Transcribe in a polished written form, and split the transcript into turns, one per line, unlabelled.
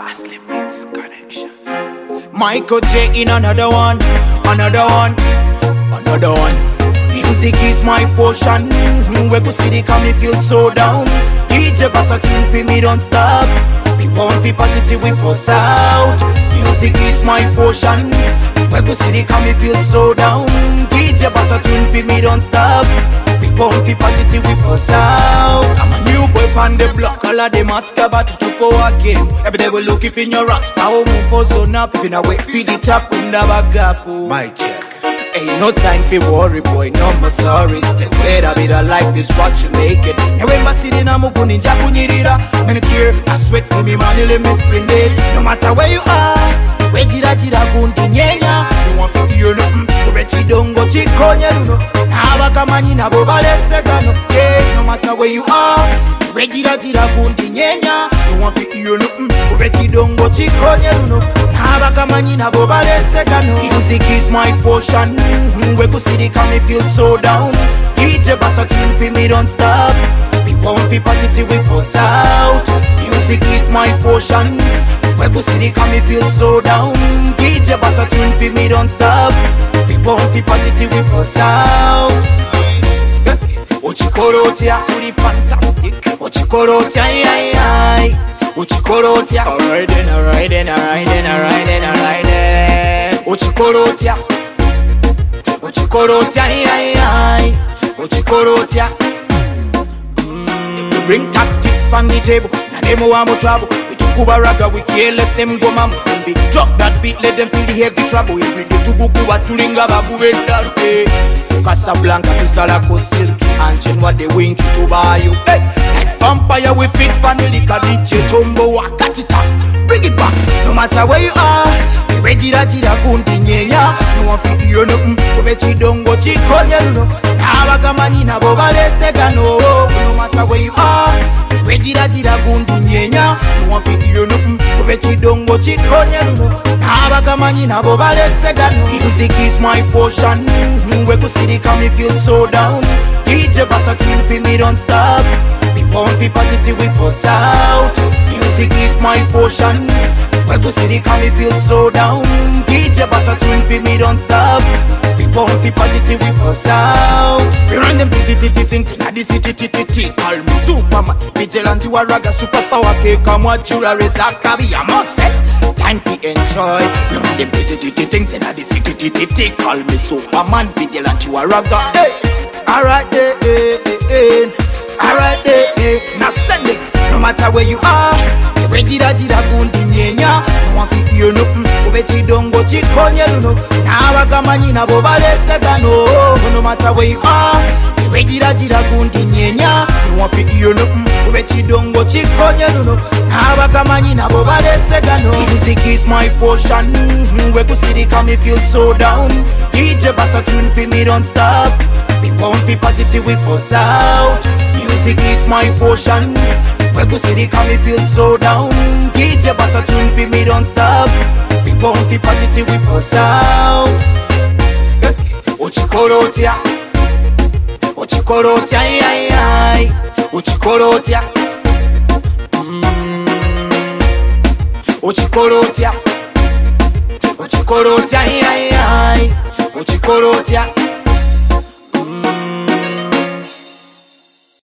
Vastly Beats Connection. Michael J in another one. Music is my portion. We go see the come me feel so down. DJ bass a tune for me don't stop. We won't be party till we post out. Music is my portion. We go see the come me feel so down. DJ bass a tune for me don't stop. We won't be party till we post out. I'm a new boy on the block. All of them ask about to go again. Every day we look if in your rocks. Power move for zone up. If in a way feed the top in the bag up.
My check.
Ain't no time for worry, boy, no more sorry. Stay better, be the life is what you make it. Now when I sit in a move, ninja kunyirira. Me no care, I sweat for me, man, let me spend it. No matter where you are, we jira gundi nyenya. No one fit you no, we chidongo chikonya luno. Naba kamanyi na bobale segano. Yeah, no matter where you are, we jira gundi nyenya. No one fit you no, we chidongo chikonya luno. Naba kamanyi na bobale segano. Music is my portion. We go see the come me feel so down. DJ bass a tune for me don't stop. We won't be party till we post out. Music is my portion. We go see the come me feel so down. DJ bass a tune for me don't stop. We won't be party till we post out. Uchikorotia to the fantastic. Uchikorotia Uchikorotia. Alright then. Uchikorotia. Uchikorotia. We bring tactics from the table. Na demo wa mo trouble. We tukuba raga, we careless them go mam sambi. Drop that beat, let them feel the heavy trouble. Every day tuguku wa tulinga babu wenda. Casablanca to Salako silky. Ancient what they wink to buy you. Like vampire we fit panelika DJ Tombo wa cut it off. Bring it back, no matter where you are. We jira kundi nyenya. No one fit you no, we chidongo chikonya luno. Naba kamanyi na bobale segano. No matter where you are. We jira kundi nyenya. No one fit you no, we chidongo chikonya luno. Naba kamanyi na bobale segano. Music is my portion. We go see the come me feel so down. DJ bass a tune for me don't stop. We won't be party till we post out. Music is my portion. We go see the come me feel so down. DJ bass a tune for me don't stop. We won't be party till we post out. We run them things in the city. Call me Superman, vigilante waraga, superpower fake. Come what you are Zakabi, I'm all set. Time to enjoy. We run them things in the city. Call me Superman, vigilante waraga. Alright, now send it. No matter where you are, we jira gundi nyenya. No one fit you no, we chidongo chikonya luno. Naba kamanyi na bobale segano. No matter where you are, we jira gundi nyenya. No one fit you no, we chidongo chikonya luno. Naba kamanyi na bobale segano. Music is my portion. We go see the come me feel so down. DJ bass a tune for me don't stop. We won't be party till we post out. Music is my portion. We go see the come me feel so down. DJ bass a tune for me don't stop. We won't be party till we post out. Uchikorotia. Uchikorotia.